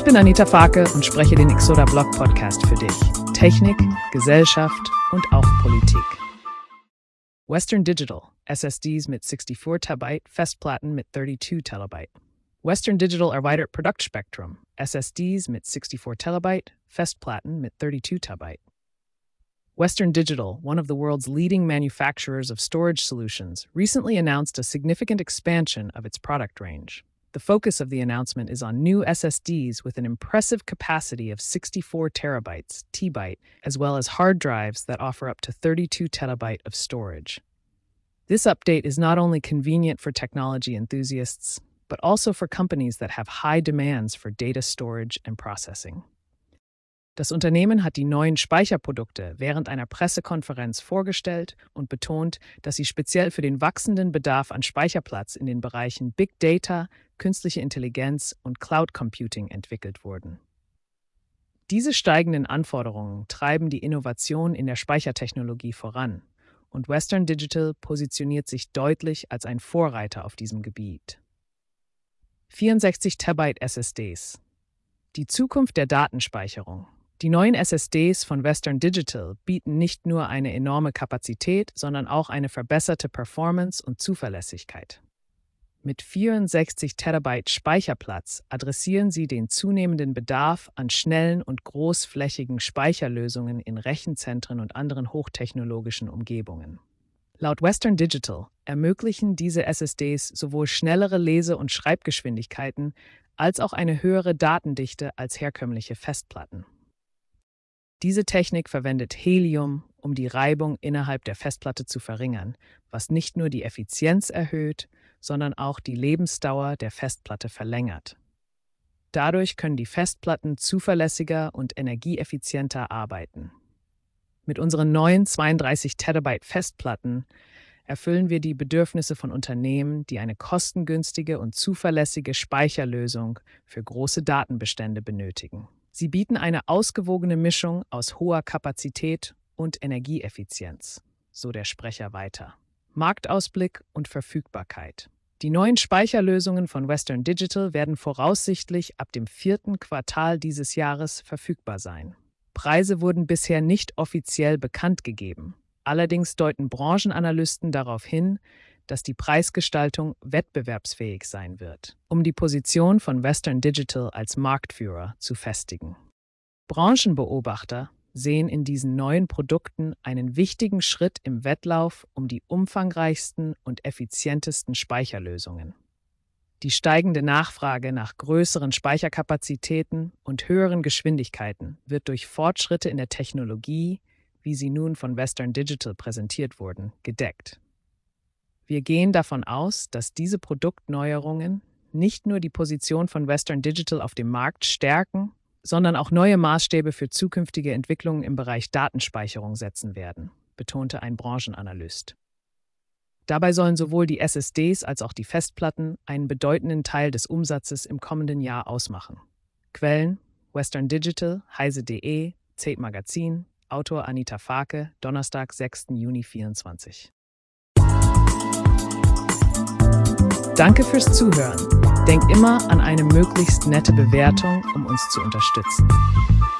bin Anita Farke und spreche den Exoda Blog Podcast für dich. Technik, Gesellschaft und auch Politik. Western Digital, SSDs mit 64 TB, Festplatten mit 32 TB. Western Digital erweitert Produktspektrum, SSDs mit 64 TB, Festplatten mit 32 TB. Western Digital, one of the world's leading manufacturers of storage solutions, recently announced a significant expansion of its product range. The focus of the announcement is on new SSDs with an impressive capacity of 64 terabytes, TB, as well as hard drives that offer up to 32 TB of storage. This update is not only convenient for technology enthusiasts, but also for companies that have high demands for data storage and processing. Das Unternehmen hat die neuen Speicherprodukte während einer Pressekonferenz vorgestellt und betont, dass sie speziell für den wachsenden Bedarf an Speicherplatz in den Bereichen Big Data, künstliche Intelligenz und Cloud Computing entwickelt wurden. Diese steigenden Anforderungen treiben die Innovation in der Speichertechnologie voran und Western Digital positioniert sich deutlich als ein Vorreiter auf diesem Gebiet. 64 TB SSDs. Die Zukunft der Datenspeicherung. Die neuen SSDs von Western Digital bieten nicht nur eine enorme Kapazität, sondern auch eine verbesserte Performance und Zuverlässigkeit. Mit 64 TB Speicherplatz adressieren sie den zunehmenden Bedarf an schnellen und großflächigen Speicherlösungen in Rechenzentren und anderen hochtechnologischen Umgebungen. Laut Western Digital ermöglichen diese SSDs sowohl schnellere Lese- und Schreibgeschwindigkeiten als auch eine höhere Datendichte als herkömmliche Festplatten. Diese Technik verwendet Helium, um die Reibung innerhalb der Festplatte zu verringern, was nicht nur die Effizienz erhöht, sondern auch die Lebensdauer der Festplatte verlängert. Dadurch können die Festplatten zuverlässiger und energieeffizienter arbeiten. Mit unseren neuen 32 TB Festplatten erfüllen wir die Bedürfnisse von Unternehmen, die eine kostengünstige und zuverlässige Speicherlösung für große Datenbestände benötigen. Sie bieten eine ausgewogene Mischung aus hoher Kapazität und Energieeffizienz, so der Sprecher weiter. Marktausblick und Verfügbarkeit. Die neuen Speicherlösungen von Western Digital werden voraussichtlich ab dem 4. Quartal dieses Jahres verfügbar sein. Preise wurden bisher nicht offiziell bekannt gegeben. Allerdings deuten Branchenanalysten darauf hin, dass die Preisgestaltung wettbewerbsfähig sein wird, um die Position von Western Digital als Marktführer zu festigen. Branchenbeobachter sehen in diesen neuen Produkten einen wichtigen Schritt im Wettlauf um die umfangreichsten und effizientesten Speicherlösungen. Die steigende Nachfrage nach größeren Speicherkapazitäten und höheren Geschwindigkeiten wird durch Fortschritte in der Technologie, wie sie nun von Western Digital präsentiert wurden, gedeckt. Wir gehen davon aus, dass diese Produktneuerungen nicht nur die Position von Western Digital auf dem Markt stärken, sondern auch neue Maßstäbe für zukünftige Entwicklungen im Bereich Datenspeicherung setzen werden, betonte ein Branchenanalyst. Dabei sollen sowohl die SSDs als auch die Festplatten einen bedeutenden Teil des Umsatzes im kommenden Jahr ausmachen. Quellen: Western Digital, heise.de, Z Magazin, Autor Anita Farke, Donnerstag, 6. Juni 2024. Danke fürs Zuhören. Denk immer an eine möglichst nette Bewertung, um uns zu unterstützen.